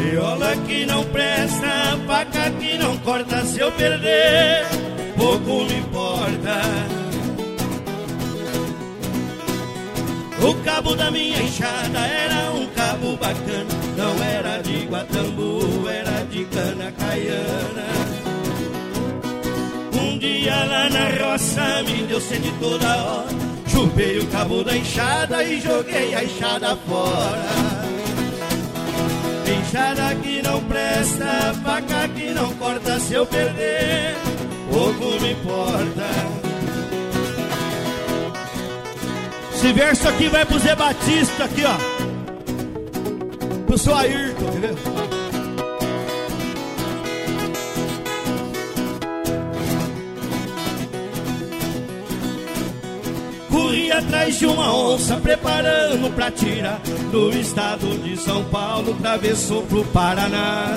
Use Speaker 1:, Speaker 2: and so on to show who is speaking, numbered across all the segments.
Speaker 1: viola que não presta, faca que não corta, se eu perder, pouco me importa. O cabo da minha enxada era um cabo bacana, não era de guatambu, era de cana caiana. Um dia lá na roça me deu sede toda hora, chupei o cabo da enxada e joguei a enxada fora. Enxada que não presta, faca que não corta, se eu perder, pouco me importa. Esse verso aqui vai pro Zé Batista, aqui ó, pro seu Ayrton, entendeu? Corri atrás de uma onça, preparando pra tirar do estado de São Paulo, atravessou pro Paraná.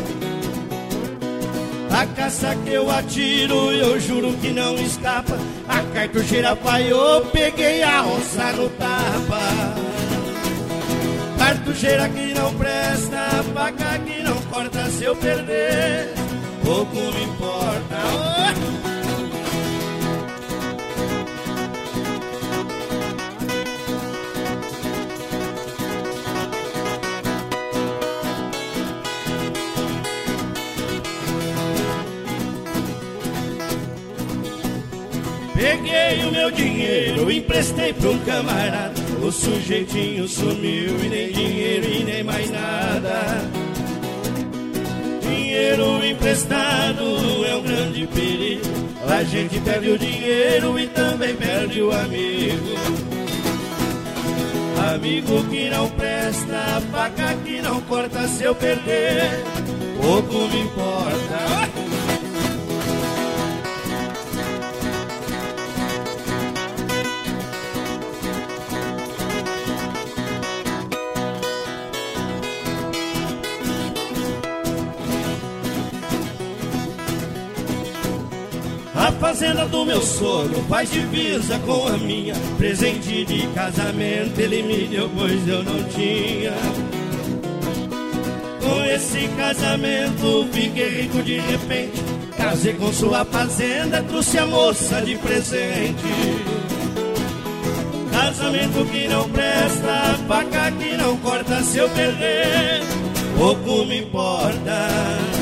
Speaker 1: A caça que eu atiro, eu juro que não escapa. A cartucheira falhou, peguei a onça no tapa. Cartucheira que não presta, faca que não corta, se eu perder, pouco me importa. Peguei o meu dinheiro, emprestei pra um camarada. O sujeitinho sumiu e nem dinheiro e nem mais nada. Dinheiro emprestado é um grande perigo. A gente perde o dinheiro e também perde o amigo. Amigo que não presta, faca que não corta, se eu perder, pouco me importa. A fazenda do meu sogro faz divisa com a minha. Presente de casamento ele me deu, pois eu não tinha. Com esse casamento fiquei rico de repente. Casei com sua fazenda, trouxe a moça de presente. Casamento que não presta, faca que não corta, se eu perder, pouco me importa.